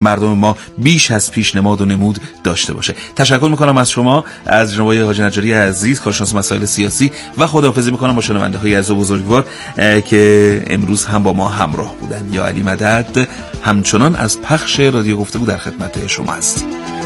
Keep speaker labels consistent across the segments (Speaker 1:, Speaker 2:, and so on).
Speaker 1: مردم ما بیش از پیشنماد و نمود داشته باشه. تشکر میکنم از شما، از جناب حاجی نجاری عزیز، کارشناس مسائل سیاسی، و خداحافظی میکنم با شنونده های عزیز و بزرگوار که امروز هم با ما همراه بودن. یا علی مدد همچنان از پخش رادیو گفتگو در خدمت شما است.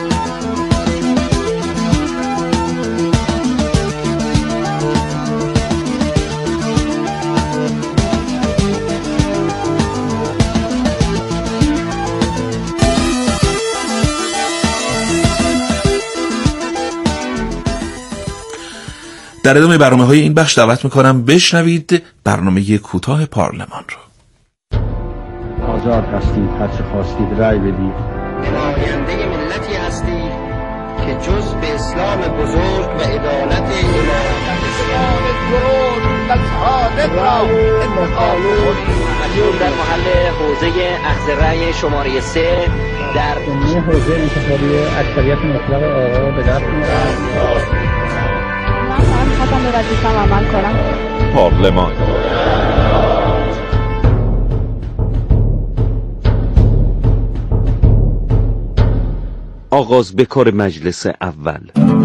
Speaker 1: در ادامه برنامه‌های این بخش دعوت می‌کنم بشنوید برنامه کوتاه پارلمان رو.
Speaker 2: آزاد هستید، هر چه خواستید رأی بدید.
Speaker 3: نماینده ملتی هستید که جز به اسلام بزرگ و عدالت
Speaker 4: در محل حوزه اخذ رأی شماره 3 در
Speaker 2: حوزه انتخابی اکثریت مطلق آقا به دست می‌آورد.
Speaker 5: خواستم به وظیفه‌ام عمل کنم.
Speaker 6: پارلمان آغاز به کار مجلس اول.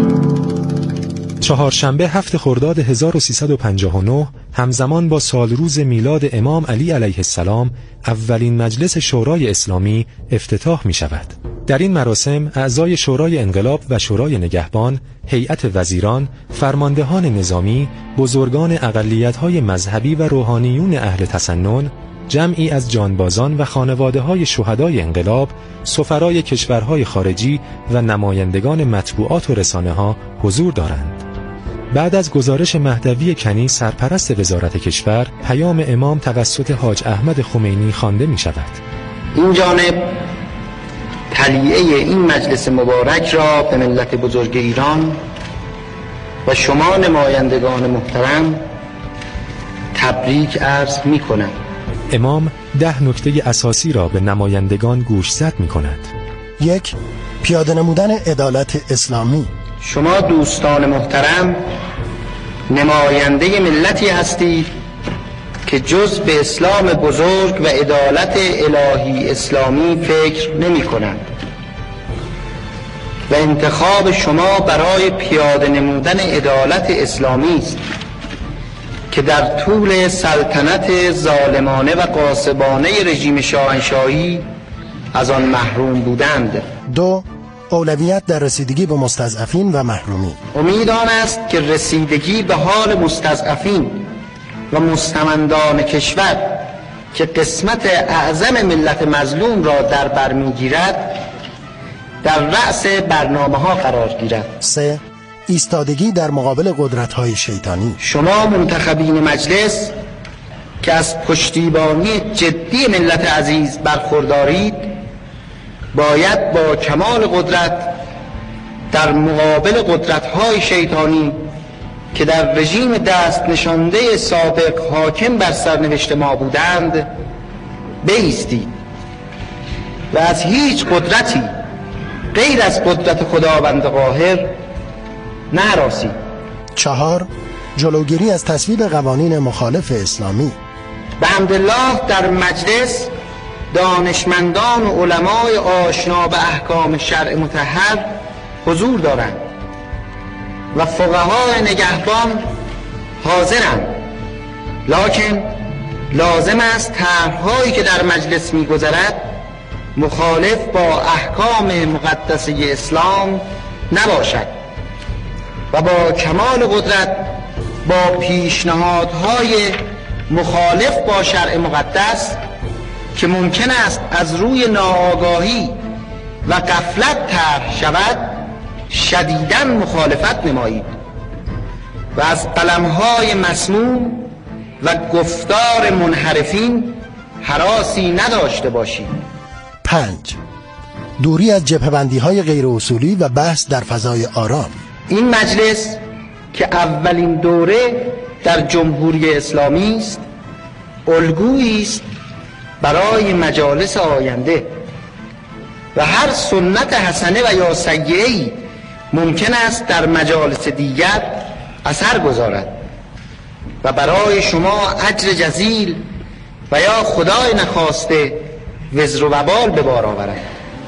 Speaker 7: چهارشنبه 7 خرداد 1359 همزمان با سالروز میلاد امام علی علیه السلام اولین مجلس شورای اسلامی افتتاح می شود. در این مراسم اعضای شورای انقلاب و شورای نگهبان، هیئت وزیران، فرماندهان نظامی، بزرگان اقلیت‌های مذهبی و روحانیون اهل تسنن، جمعی از جانبازان و خانواده‌های شهدای انقلاب، سفرای کشورهای خارجی و نمایندگان مطبوعات و رسانه‌ها حضور دارند. بعد از گزارش مهدوی کنی سرپرست وزارت کشور، پیام امام توسط حاج احمد خمینی خوانده می شود.
Speaker 3: این جانب تلیعه این مجلس مبارک را به ملت بزرگ ایران و شما نمایندگان محترم تبریک عرض می کنم.
Speaker 7: امام 10 نکته اساسی را به نمایندگان گوشزد می کند.
Speaker 8: 1. پیاده نمودن عدالت اسلامی.
Speaker 3: شما دوستان محترم نماینده ملتی هستید که جز به اسلام بزرگ و عدالت الهی اسلامی فکر نمی کنند و انتخاب شما برای پیاده نمودن عدالت اسلامی است که در طول سلطنت ظالمانه و غاصبانه رژیم شاهنشاهی از آن محروم بودند.
Speaker 8: 2. اولویت در رسیدگی به مستضعفین و محرومین.
Speaker 3: امید آن است که رسیدگی به حال مستضعفین و مستمندان کشور که قسمت اعظم ملت مظلوم را در بر میگیرد در رأس برنامه‌ها قرار گیرد.
Speaker 8: 3. ایستادگی در مقابل قدرت‌های شیطانی.
Speaker 3: شما منتخبین مجلس که از پشتیبانی جدی ملت عزیز برخوردارید باید با کمال قدرت در مقابل قدرت‌های شیطانی که در رژیم دست نشانده سابق حاکم بر سرنوشت ما بودند بایستید و از هیچ قدرتی غیر از قدرت خداوند قاهر نهراسید.
Speaker 8: 4. جلوگیری از تصویب قوانین مخالف اسلامی.
Speaker 3: به حمدالله در مجلس دانشمندان و علمای آشنا به احکام شرع مطهر حضور دارند و فقهای نگهبان حاضرند، لکن لازم است طرح‌هایی که در مجلس می‌گذرد مخالف با احکام مقدسه اسلام نباشد و با کمال قدرت با پیشنهادهای مخالف با شرع مقدس که ممکن است از روی ناآگاهی و غفلت طرح شود شدیداً مخالفت نمایید و از قلم‌های مسموم و گفتار منحرفین هراسی نداشته باشید.
Speaker 8: 5. دوری از جبهه‌بندی‌های غیر اصولی و بحث در فضای آرام.
Speaker 3: این مجلس که اولین دوره در جمهوری اسلامی است الگویی است برای مجالس آینده و هر سنت حسنه و یا سیئه‌ای ممکن است در مجالس دیگر اثر گذارد و برای شما اجر جزیل و یا خدای نخواسته وزر و وبال به بار آورد.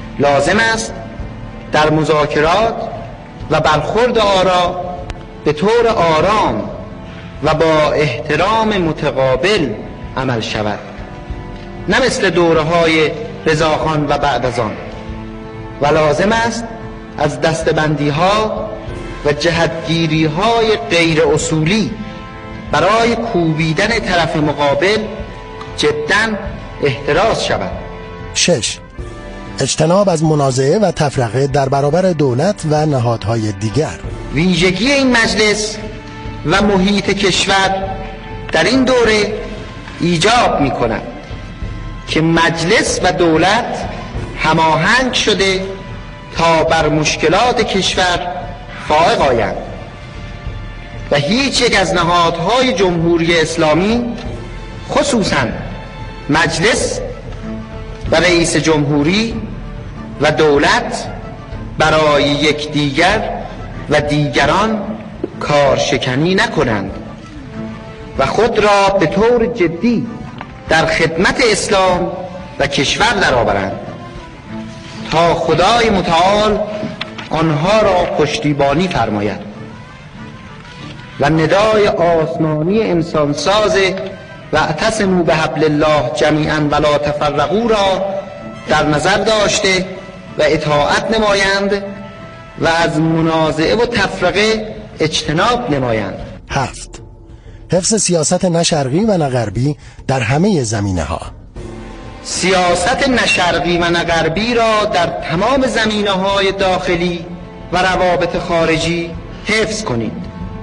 Speaker 3: لازم است در مذاکرات و برخورد آرا به طور آرام و با احترام متقابل عمل شود، نه مثل دوره‌های رضاخان و بعد از آن. و لازم است از دستبندی‌ها و جهتگیری‌های غیر اصولی برای کوبیدن طرف مقابل جداً احتراز شود.
Speaker 8: 6. اجتناب از منازعه و تفرقه در برابر دولت و نهادهای دیگر.
Speaker 3: ویژگی این مجلس و محیط کشور در این دوره ایجاب می‌کند که مجلس و دولت هماهنگ شده تا بر مشکلات کشور فائق آیند و هیچ یک از نهادهای جمهوری اسلامی، خصوصاً مجلس و رئیس جمهوری و دولت، برای یکدیگر و دیگران کارشکنی نکنند و خود را به طور جدی در خدمت اسلام و کشور درآورند تا خدای متعال آنها را پشتیبانی فرماید و ندای آسمانی انسانساز واعتصموا بحبل الله جمیعا ولا تفرقوا را در نظر داشته و اطاعت نمایند و از منازعه و تفرقه اجتناب نمایند.
Speaker 8: 7. حفظ سیاست نه شرقی و نه غربی در همه زمینه‌ها.
Speaker 3: سیاست نه شرقی و نه غربی را در تمام زمینه‌های داخلی و روابط خارجی حفظ کنید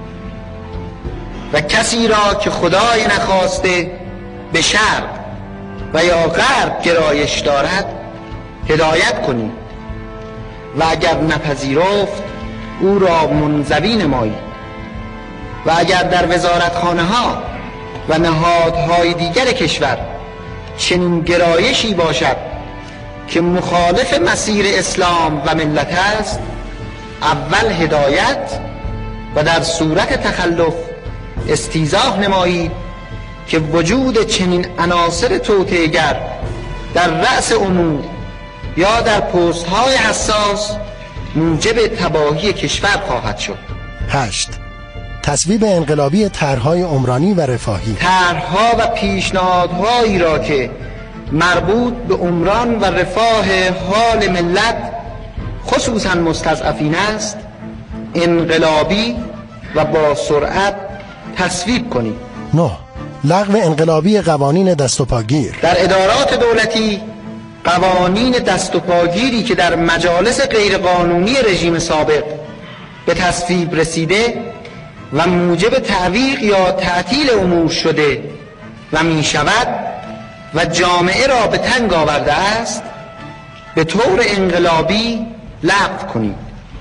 Speaker 3: و کسی را که خدای نخواسته به شرق و یا غرب گرایش دارد هدایت کنید و اگر نپذیرفت او را منزوی نمایید و اگر در وزارتخانه‌ها و نهادهای دیگر کشور چنین گرایشی باشد که مخالف مسیر اسلام و ملت است، اول هدایت و در صورت تخلف استیضاح نمایید که وجود چنین عناصر توطئه‌گر در رأس امور یا در پست‌های حساس موجب تباهی کشور خواهد شد.
Speaker 8: 8. تصویب انقلابی طرح‌های عمرانی و رفاهی.
Speaker 3: طرح‌ها و پیشنهادهایی را که مربوط به عمران و رفاه حال ملت خصوصاً مستضعفین است انقلابی و با سرعت تصویب کنید.
Speaker 8: 9. لغو انقلابی قوانین دست و پاگیر.
Speaker 3: در ادارات دولتی قوانین دست و پاگیری که در مجالس غیرقانونی رژیم سابق به تصویب رسیده و موجب تعویق یا تعطیل امور شده و می شود و جامعه را به تنگ آورده است به طور انقلابی لغو کنید،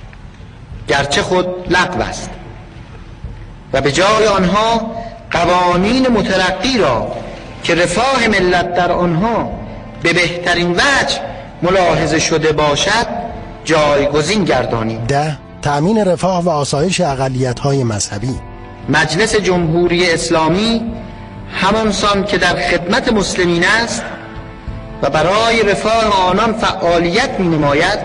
Speaker 3: گرچه خود لغو است، و به جای آنها قوانین مترقی را که رفاه ملت در آنها به بهترین وجه ملاحظه شده باشد جایگزین گردانید.
Speaker 8: 10. تأمین رفاه و آسایش اقلیت‌های مذهبی.
Speaker 3: مجلس جمهوری اسلامی همانسان که در خدمت مسلمین است و برای رفاه آنان فعالیت می نماید،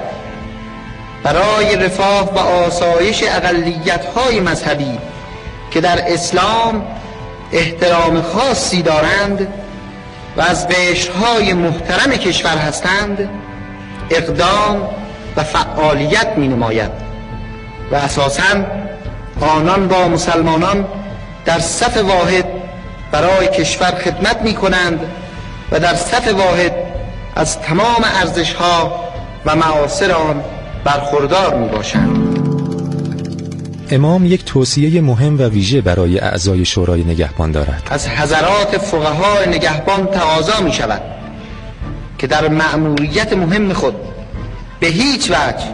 Speaker 3: برای رفاه و آسایش اقلیت‌های مذهبی که در اسلام احترام خاصی دارند و از قشرهای محترم کشور هستند اقدام و فعالیت می نماید و اساساً آنان با مسلمانان در صف واحد برای کشور خدمت می کنند و در صف واحد از تمام ارزش‌ها و معاصر آن برخوردار می باشند.
Speaker 7: امام یک توصیه مهم و ویژه برای اعضای شورای نگهبان دارد.
Speaker 3: از حضرات فقهای نگهبان تقاضا می شود که در مأموریت مهم خود به هیچ وجه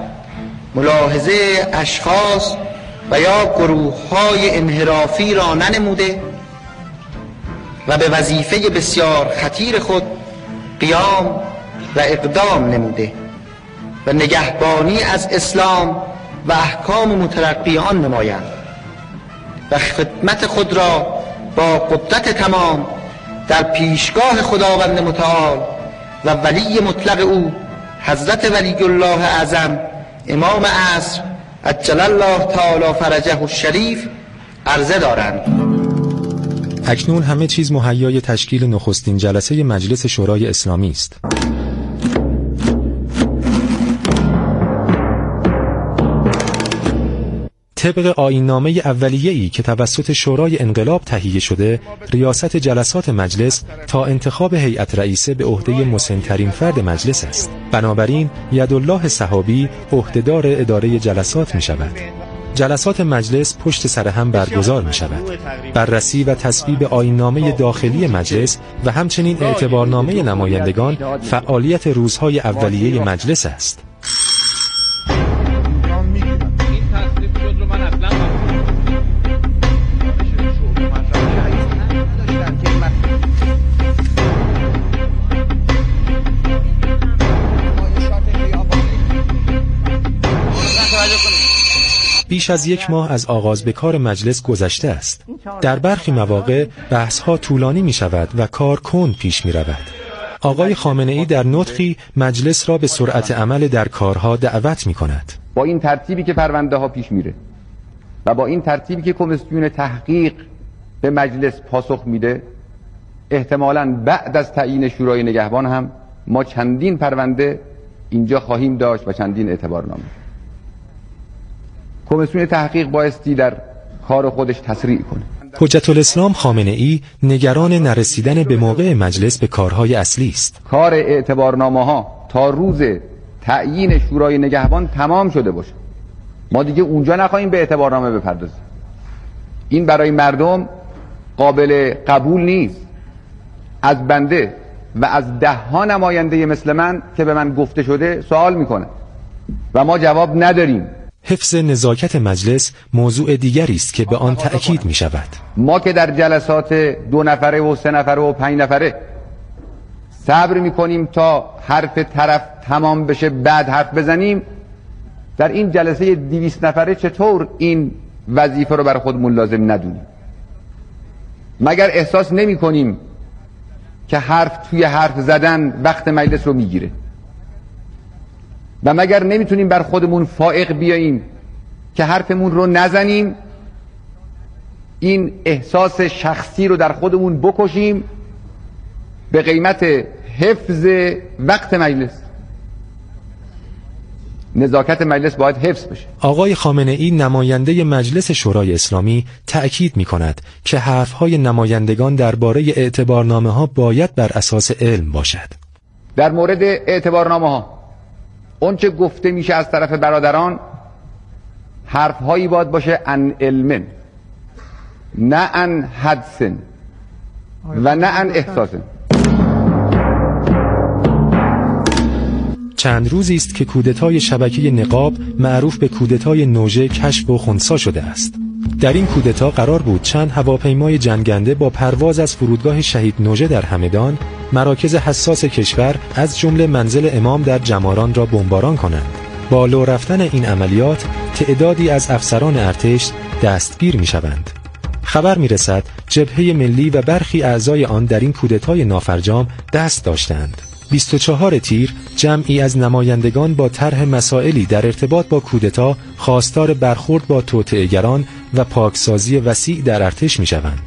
Speaker 3: ملاحظه اشخاص و یا گروه‌های انحرافی را ننموده و به وظیفه بسیار خطیر خود قیام و اقدام نموده و نگهبانی از اسلام و احکام مترقی آن نمایند و خدمت خود را با قدرت تمام در پیشگاه خداوند متعال و ولی مطلق او حضرت ولی الله اعظم امام عصر عجل الله تعالی فرجه الشریف عرضه دارند.
Speaker 7: اکنون همه چیز مهیای تشکیل نخستین جلسه مجلس شورای اسلامی است. طبق آیین‌نامه اولیه‌ای که توسط شورای انقلاب تهیه شده، ریاست جلسات مجلس تا انتخاب هیئت رئیسه به عهده مسن‌ترین فرد مجلس است. بنابراین یدالله صحابی عهدهدار اداره جلسات می شود. جلسات مجلس پشت سر هم برگزار می شود. بررسی و تصویب آیین‌نامه داخلی مجلس و همچنین اعتبارنامه نمایندگان فعالیت روزهای اولیه مجلس است. بیش از 1 ماه از آغاز به کار مجلس گذشته است. در برخی مواقع بحث‌ها طولانی می شود و کار کند پیش می رود. آقای خامنه‌ای در نطقی مجلس را به سرعت عمل در کارها دعوت می کند.
Speaker 9: با این ترتیبی که پرونده ها پیش میره و با این ترتیبی که کمیسیون تحقیق به مجلس پاسخ میده، احتمالاً بعد از تعیین شورای نگهبان هم ما چندین پرونده اینجا خواهیم داشت و چندین اعتبارنامه. کمیسیون تحقیق بایستی در کار خودش تسریع کنه.
Speaker 7: حجت الاسلام خامنه‌ای نگران نرسیدن به موقع مجلس به کارهای اصلی است.
Speaker 9: کار اعتبارنامه ها تا روز تعیین شورای نگهبان تمام شده باشه. ما دیگه اونجا نخواهیم به اعتبارنامه بپردازیم. این برای مردم قابل قبول نیست. از بنده و از 10 نماینده مثل من که به من گفته شده سوال میکنه و ما جواب نداریم.
Speaker 7: حفظ نزاکت مجلس موضوع دیگری است که به آن تأکید می شود.
Speaker 9: ما که در جلسات 2 نفره و 3 نفره و 5 نفره صبر می کنیم تا حرف طرف تمام بشه بعد حرف بزنیم، در این جلسه 200 نفره چطور این وظیفه رو برای خودمون لازم ندونیم؟ مگر احساس نمی کنیم که حرف توی حرف زدن وقت مجلس رو می گیره؟ و مگر نمیتونیم بر خودمون فائق بیاییم که حرفمون رو نزنیم، این احساس شخصی رو در خودمون بکشیم به قیمت حفظ وقت مجلس؟ نزاکت مجلس باید حفظ بشه.
Speaker 7: آقای خامنه‌ای نماینده مجلس شورای اسلامی تأکید می‌کند که حرف‌های نمایندگان درباره اعتبارنامه‌ها باید بر اساس علم باشد.
Speaker 9: در مورد اعتبارنامه‌ها اون چه گفته میشه از طرف برادران حرفهایی باید باشه عن علم، نه عن حدس و نه عن احساس.
Speaker 7: چند روزی است که کودتای شبکه نقاب معروف به کودتای نوژه کشف و خنثی شده است. در این کودتا قرار بود چند هواپیمای جنگنده با پرواز از فرودگاه شهید نوژه در همدان مراکز حساس کشور از جمله منزل امام در جماران را بمباران کنند. با لو رفتن این عملیات تعدادی از افسران ارتش دستگیر می‌شوند. خبر می‌رسد جبهه ملی و برخی اعضای آن در این کودتای نافرجام دست داشتند. 24 تیر جمعی از نمایندگان با طرح مسائلی در ارتباط با کودتا خواستار برخورد با توطئه‌گران و پاکسازی وسیع در ارتش می‌شوند.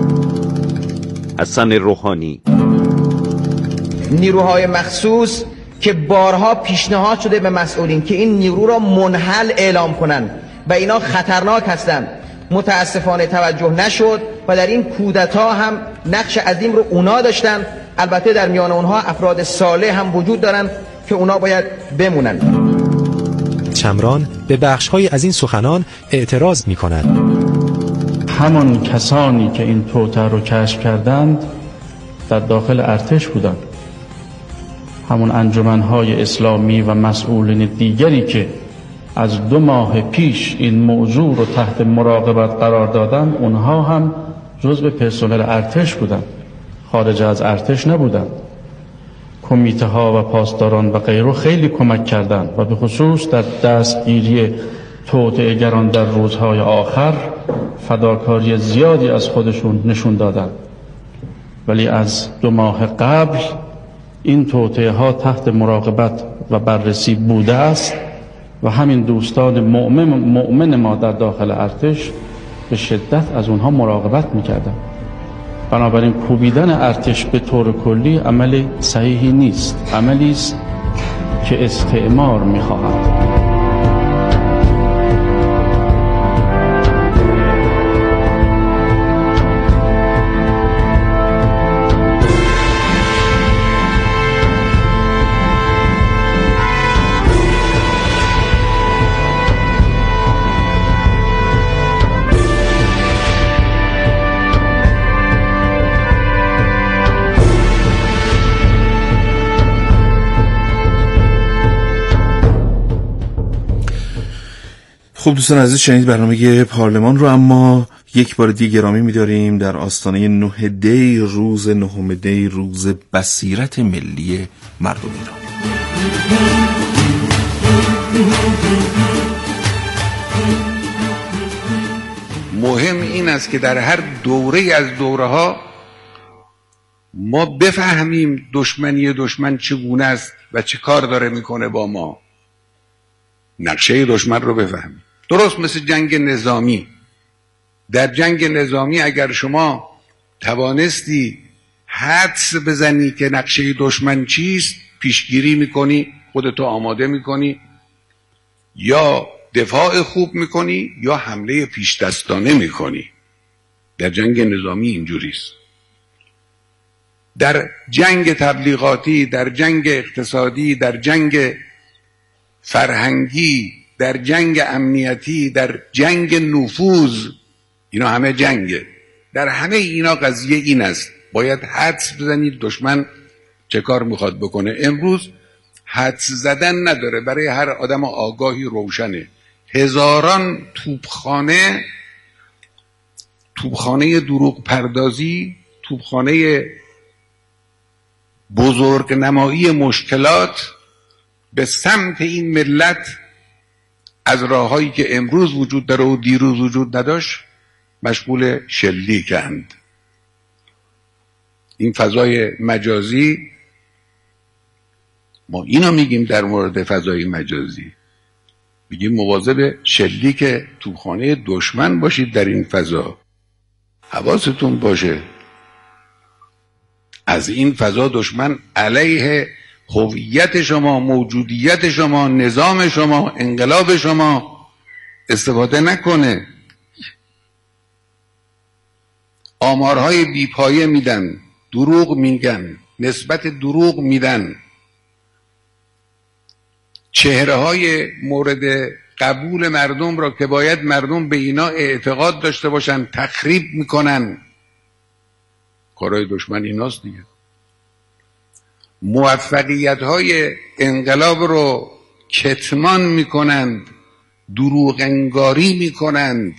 Speaker 6: حسن روحانی:
Speaker 10: نیروهای مخصوص که بارها پیشنهاد شده به مسئولین که این نیرو را منحل اعلام کنند و اینا خطرناک هستند، متاسفانه توجه نشد و در این کودتا هم نقش عظیم رو اونا داشتن. البته در میان اونها افراد صالح هم وجود دارن که اونا باید بمونن.
Speaker 7: چمران به بخش‌های از این سخنان اعتراض می‌کند.
Speaker 11: همان کسانی که این توطئه رو کشف کردند در داخل ارتش بودند. همون انجمن‌های اسلامی و مسئولین دیگری که از 2 ماه پیش این موضوع رو تحت مراقبت قرار دادند، اونها هم جزو پرسنل ارتش بودند، خارج از ارتش نبودند. کمیته ها و پاسداران و غیره خیلی کمک کردند و به خصوص در دستگیری توطئه‌گران در روزهای آخر فداکاری زیادی از خودشون نشون دادند. ولی از 2 ماه قبل این توطئه ها تحت مراقبت و بررسی بوده است و همین دوستان مؤمن ما در داخل ارتش به شدت از اونها مراقبت میکردن. بنابراین کوبیدن ارتش به طور کلی عمل صحیحی نیست، عملی است که استعمار میخواهد.
Speaker 1: خب دوستان عزیز، شنید برنامه پارلمان رو، اما یک بار دیگه گرامی می‌داریم در آستانه 9 دی، روز 9 دی، روز بصیرت ملی مردم ایران.
Speaker 12: مهم این است که در هر دوره از دوره‌ها ما بفهمیم دشمن چگونه است و چه کار داره میکنه با ما. نقشه دشمن رو بفهمیم. درست مثل جنگ نظامی. در جنگ نظامی اگر شما توانستی حدس بزنی که نقشه دشمن چیست، پیشگیری میکنی، خودتو آماده میکنی، یا دفاع خوب میکنی یا حمله پیش دستانه میکنی. در جنگ نظامی اینجوریست. در جنگ تبلیغاتی، در جنگ اقتصادی، در جنگ فرهنگی، در جنگ امنیتی، در جنگ نفوذ، اینا همه جنگه. در همه اینا قضیه این است، باید حدس بزنید دشمن چه کار میخواد بکنه. امروز حدس زدن نداره، برای هر آدم آگاهی روشنه. هزاران توپخانه دروغ پردازی، توپخانه بزرگ نمایی مشکلات به سمت این ملت از راههایی که امروز وجود داره و دیروز وجود نداشت مشغول شلیکند. این فضای مجازی، ما اینو میگیم در مورد فضای مجازی، میگیم مواظب شلیک توپخانه دشمن باشید. در این فضا حواستون باشه، از این فضا دشمن علیه هویت شما، موجودیت شما، نظام شما، انقلاب شما استفاده نکنه. آمارهای بیپایه میدن، دروغ میگن، نسبت دروغ میدن، چهره‌های مورد قبول مردم را که باید مردم به اینا اعتقاد داشته باشن تخریب میکنن. کارهای دشمن ایناست دیگه. موفقیت‌های انقلاب رو کتمان میکنند، دروغ انگاری میکنند،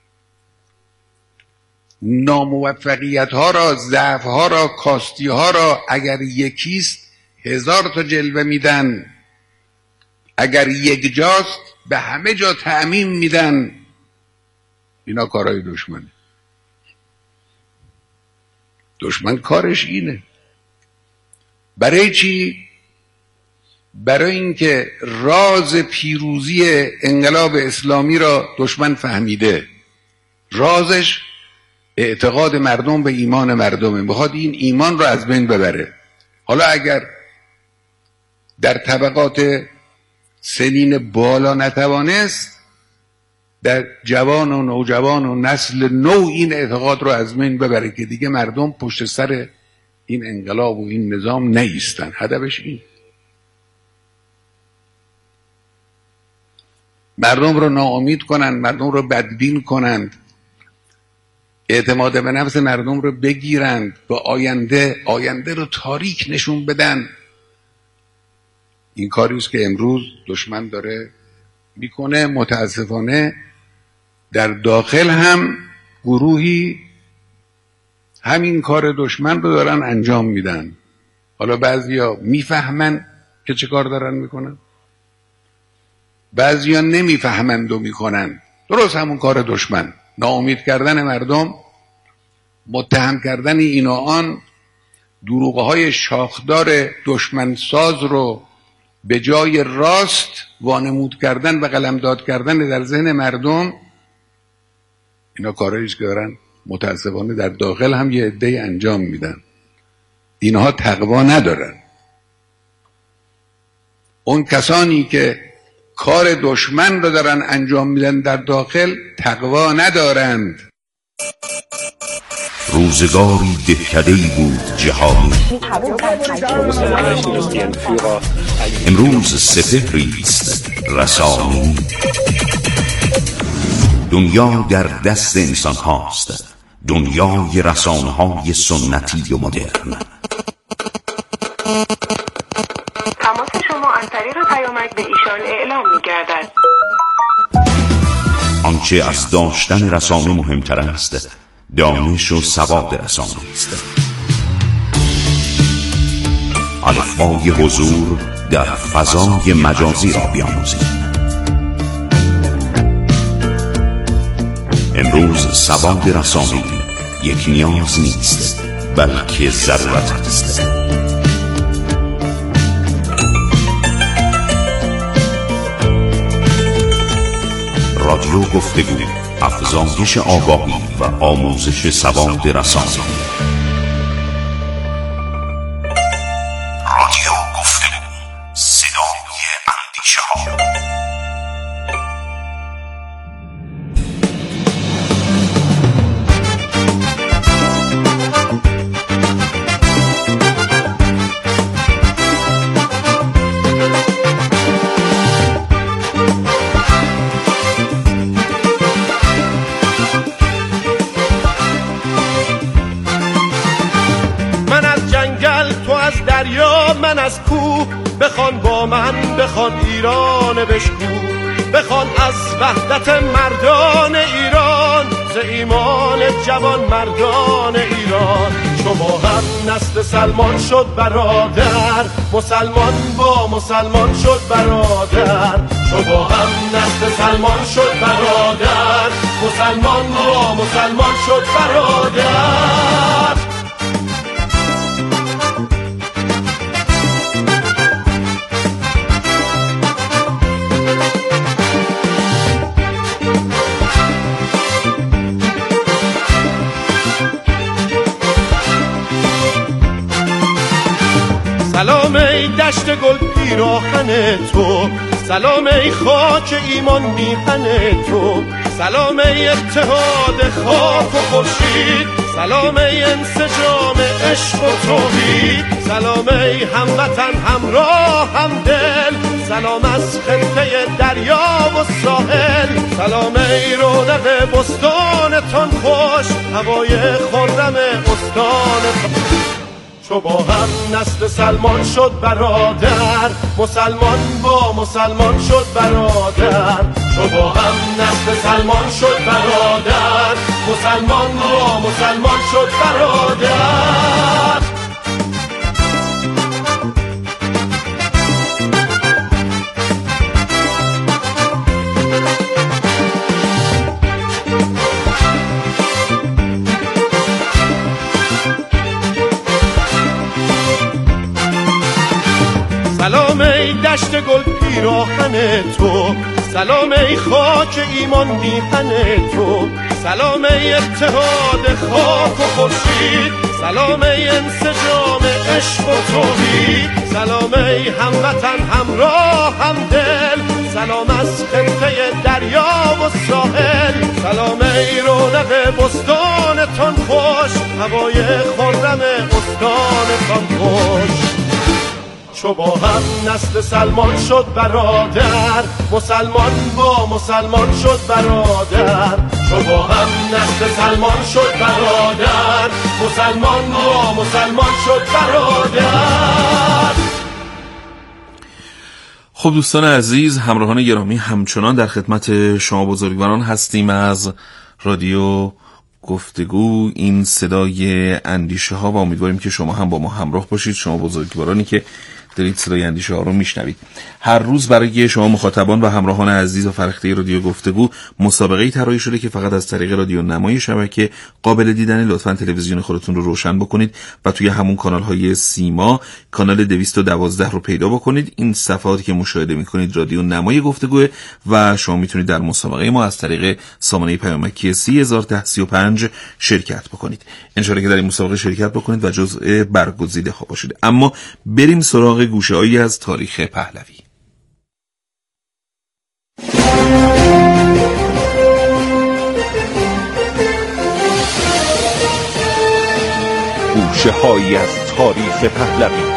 Speaker 12: ناموفقیت‌ها را، ضعف‌ها را، کاستی‌ها را اگر یکیست 1000 تا جلوه میدن، اگر یک جاست به همه جا تعمیم میدن. اینا کارهای دشمنه. دشمن کارش اینه. برای چی؟ برای اینکه راز پیروزی انقلاب اسلامی را دشمن فهمیده. رازش اعتقاد مردم به ایمان مردمه، میخواد این ایمان را از بین ببره. حالا اگر در طبقات سنین بالا نتوانست، در جوان و نوجوان و نسل نو این اعتقاد رو از بین ببره که دیگه مردم پشت سر این انقلاب و این نظام نیستن. هدفش این. مردم رو ناامید کنند، مردم رو بدبین کنند، اعتماد به نفس مردم رو بگیرند، به آینده رو تاریک نشون بدن. این کاریست که امروز دشمن داره میکنه. متاسفانه در داخل هم گروهی همین کار دشمن رو دارن انجام میدن. حالا بعضیا میفهمن که چه کار دارن میکنن، بعضیا نمیفهمند و میکنن. درست همون کار دشمن، ناامید کردن مردم، متهم کردن این و آن، دروغهای شاخدار دشمن ساز رو به جای راست وانمود کردن و قلمداد کردن در ذهن مردم، اینا کارهایی که دارن متاسفانه در داخل هم یه عده‌ای انجام میدن. اینها تقوا ندارن. اون کسانی که کار دشمن رو دارن انجام میدن در داخل تقوا ندارند.
Speaker 13: روزگاری دهکده‌ای بود جهانی، امروز سپهریست رسانی. دنیا در دست انسان هاست، دنیای رسانه های سنتی و مدرن.
Speaker 14: تماس شما از طریق پیامک به ایشان اعلام می‌گردد.
Speaker 13: آنچه از داشتن رسانه مهمتر است، دانش و سواد رسانه است. الفبای حضور در فضای مجازی را بیاموزید. امروز سواد رسانه‌ای یک نیاز نیست، بلکه ضرورت است. رادیو گفتگو، افزایش آگاهی و آموزش سواد رسانه‌ای. رادیو گفتگو، صدای اندیشه‌ها.
Speaker 15: من از کوه بخوان با من، بخوان ایران بشکو، بخوان از وحدت مردان ایران، ز ایمان جوان مردان ایران. چو با هم نسل سلمان شد برادر، مسلمان با مسلمان شد برادر. چو با هم نسل سلمان شد برادر، مسلمان با مسلمان شد برادر. سلام ای دشت گل پیراهن تو، سلام ای خاک ایمان میهن تو، سلام ای اتحاد خاک و خورشید، سلام ای انسجام عشق و توحید، سلام ای هموطن همراه همدل، سلام از خطه دریا و ساحل، سلام ای رونق بستانتان خوش، هوای خرم استانتان. چو با هم نسل سلمان شد برادر، مسلمان با مسلمان شد برادر. چو با هم نسل سلمان شد برادر، مسلمان با مسلمان شد برادر. سلام ای دشت گل پیراهن تو، سلام ای خاک ایمان میهن تو، سلام ای اتحاد خاک و خورشید، سلام ای انسجام عشق و توحید، سلام ای هموطن همراه همدل، سلام از خطه دریا و ساحل، سلام ای رونق بستانتان خوش، هوای خرم استانتان خوش. چو با هم نسل سلمان شد برادر، مسلمان با مسلمان شد برادر. چو با هم نسل سلمان شد برادر، مسلمان با مسلمان شد برادر.
Speaker 1: خب دوستان عزیز، همراهان گرامی، همچنان در خدمت شما بزرگواران هستیم از رادیو گفتگو. این صدای اندیشه ها و امیدواریم که شما هم با ما همراه باشید. شما بزرگوارانی که دارید صدای اندیشه ها رو میشنوید. هر روز برای شما مخاطبان و همراهان عزیز و فرخته رادیو گفتگو مسابقه‌ای طراحی شده که فقط از طریق رادیو نمای شبکه قابل دیدن. لطفاً تلویزیون خودتون رو روشن بکنید و توی همون کانال‌های سیما کانال 212 رو پیدا بکنید. این صفحاتی که مشاهده می‌کنید رادیو نمای گفتگو و شما میتونید در مسابقه ما از طریق سامانه پیامکی 301035 شرکت بکنید. انشالله که در این مسابقه شرکت بکنید و جزء برگزیده ها باشید. اما بریم سراغ گوشه‌هایی از تاریخ پهلوی.
Speaker 6: گوشه‌هایی از تاریخ پهلوی.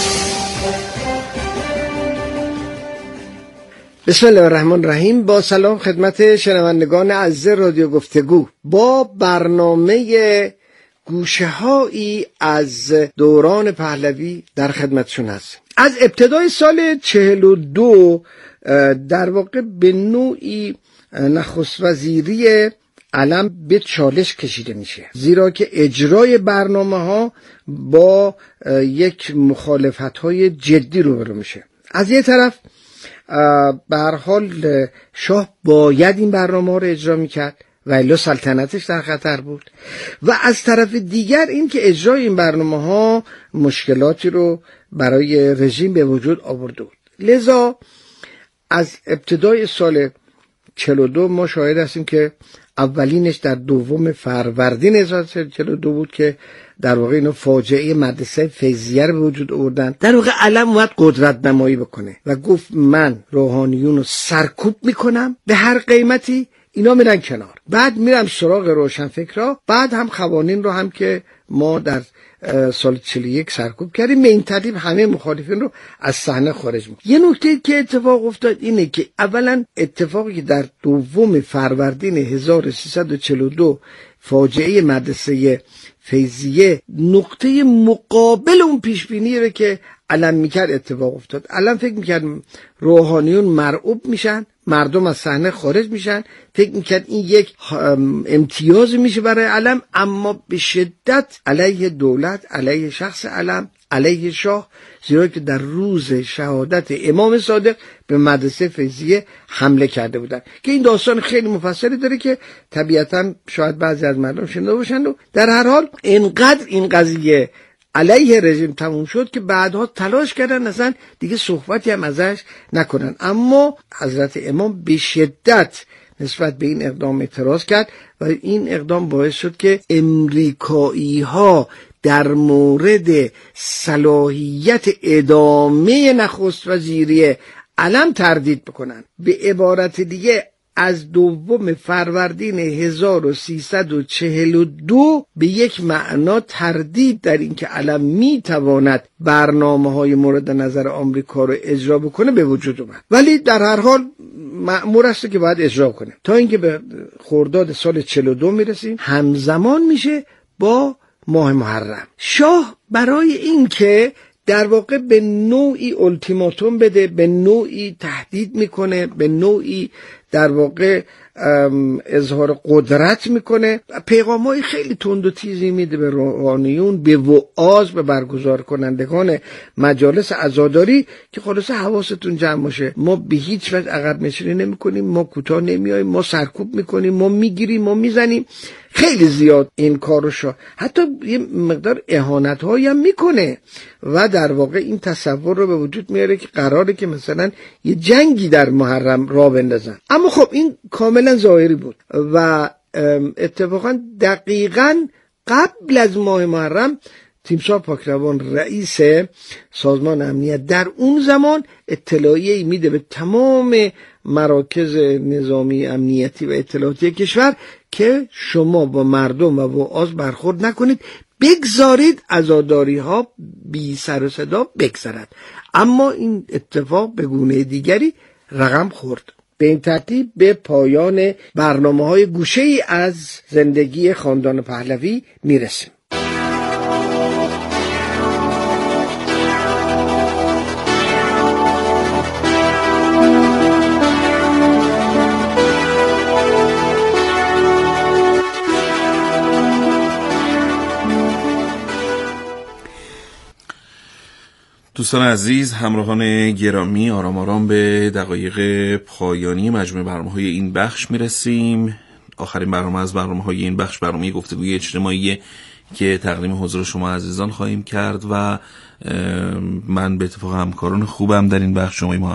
Speaker 16: بسم الله الرحمن الرحیم. با سلام خدمت شنوندگان عزیز رادیو گفتگو. با برنامه گوشه‌هایی از دوران پهلوی در خدمتشون هستیم. از ابتدای سال 42 در واقع به نوعی نخست وزیری علم به چالش کشیده میشه، زیرا که اجرای برنامه ها با یک مخالفت های جدی روبرو میشه. از یه طرف به هر حال شاه باید این برنامه ها رو اجرا میکرد و الا سلطنتش در خطر بود، و از طرف دیگر این که اجرای این برنامه ها مشکلاتی رو برای رژیم به وجود آورده بود. لذا از ابتدای سال 42 ما شاهد هستیم که اولینش در 2 فروردین 1442 بود که در واقع اینو فاجعه مدرسه فیضیه رو به وجود آوردن. در واقع علم اومد قدرت نمایی بکنه و گفت من روحانیون رو سرکوب میکنم به هر قیمتی، اینا میرن کنار، بعد میرم سراغ روشنفکرها، بعد هم قوانین رو هم که ما در سال 41 سرکوب کردیم، به این ترتیب همه مخالفین رو از صحنه خارج میکنیم. یه نکته که اتفاق افتاد اینه که اولا اتفاقی که در 2 فروردین 1342 فاجعه مدرسه فیضیه نقطه مقابل اون پیشبینی رو که علم میکرد اتفاق افتاد. علم فکر میکرد روحانیون مرعوب میشن، مردم از صحنه خارج میشن، فکر میکرد این یک امتیاز میشه برای علم، اما به شدت علیه دولت، علیه شخص علم، علیه شاه، زیرا که در روز شهادت امام صادق به مدرسه فیضیه حمله کرده بودن که این داستان خیلی مفصلی داره که طبیعتا شاید بعضی از مردم شنیده باشند. و در هر حال اینقدر این قضیه علیه رژیم تموم شد که بعدها تلاش کردن اصلا دیگه صحبتی هم ازش نکنن، اما حضرت امام به شدت نسبت به این اقدام اعتراض کرد و این اقدام باعث شد که امریکایی ها در مورد صلاحیت ادامه نخست وزیری علم تردید بکنن. به عبارت دیگه از 2 فروردین 1342 به یک معنا تردید در این که علم میتواند برنامه‌های مورد نظر آمریکا رو اجرا بکنه به وجود اومد، ولی در هر حال مأمور است که باید اجرا کنه. تا اینکه به خرداد سال 42 میرسیم، همزمان میشه با ماه محرم. شاه برای این که در واقع به نوعی التیماتوم بده، به نوعی تهدید میکنه، به نوعی در واقع اظهار قدرت میکنه، پیغام‌های خیلی تند و تیزی میده به روحانیون، به وعاظ، به برگزار کنندگان مجالس عزاداری که خلاصه حواستون جمع باشه، ما به هیچ وجه عقب نشینی نمی‌کنیم، ما کوتاه نمیایم، ما سرکوب میکنیم، ما میگیریم، ما میزنیم. خیلی زیاد این کارو شاه حتی یه مقدار اهانت‌هایی هم میکنه و در واقع این تصور رو به وجود میاره که قراره که مثلا یه جنگی در محرم راه بندازن. اما خب این کاملا ظاهری بود و اتفاقا دقیقاً قبل از ماه محرم تیمسار پاکروان رئیس سازمان امنیت در اون زمان اطلاعیه‌ای میده به تمام مراکز نظامی امنیتی و اطلاعاتی کشور که شما با مردم و وعاظ برخورد نکنید، بگذارید عزاداری ها بی سر و صدا بگذرد. اما این اتفاق به گونه دیگری رقم خورد. به این ترتیب به پایان برنامه‌های گوشه‌ای از زندگی خاندان پهلوی میرسیم.
Speaker 1: دوستان عزیز، همراهان گرامی، آرام آرام به دقایق پایانی مجموعه برنامه‌های این بخش میرسیم. آخرین برنامه از برنامه‌های این بخش برنامه گفتگوی اجتماعی که تقدیم حضور شما عزیزان خواهیم کرد و من به اتفاق همکاران خوبم در این بخش، شما